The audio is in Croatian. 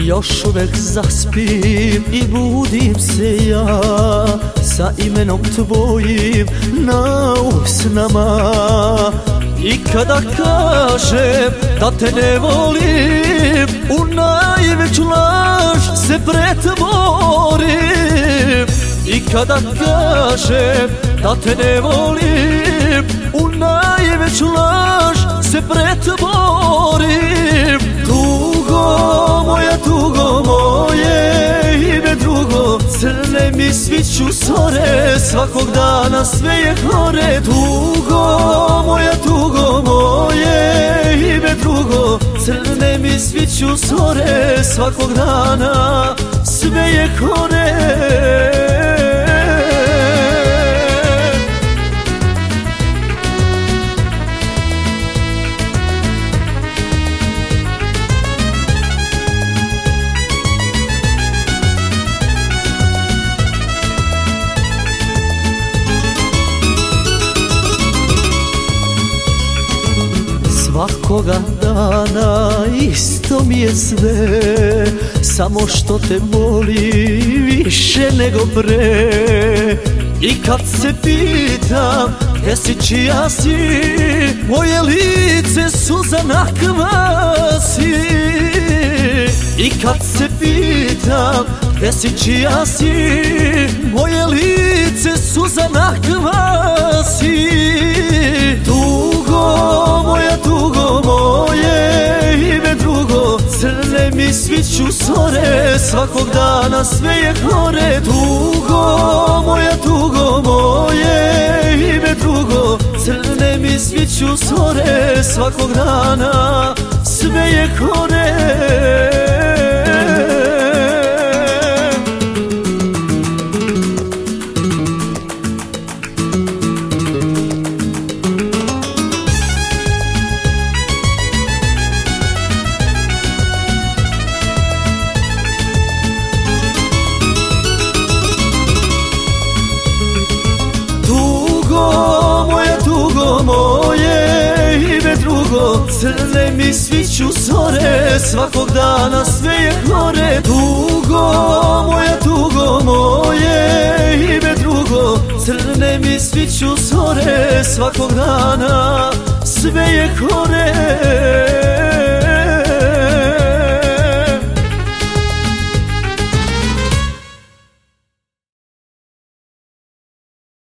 Još uvek zaspim i budim se ja sa imenom tvojim na usnama. I kada kažem da te ne volim, u najveću laž se pretvorim. I kada kažem da te ne volim, u najveću laž se pretvorim. Tugo moje ime drugo, crne mi sviću zore, svakog dana sve je gore. Tugo moje ime drugo, crne mi sviću zore, svakog dana sve je gore. Svakoga dana isto mi je sve, samo što te boli više nego pre. I kad se pitam gdje si, čija si, moje lice suza nakvasi. I kad se pitam gdje si, čija si, moje lice suza nakvasi. Tugo moje ime drugo, crne mi sviću zore, svakog dana sve je gore. Tugo moje ime drugo, crne mi sviću zore, svakog dana sve je gore. Tugo moje ime drugo, crne mi sviću zore, svakog dana sve je gore. Tugo moje ime drugo, crne mi sviću zore, svakog dana sve je gore.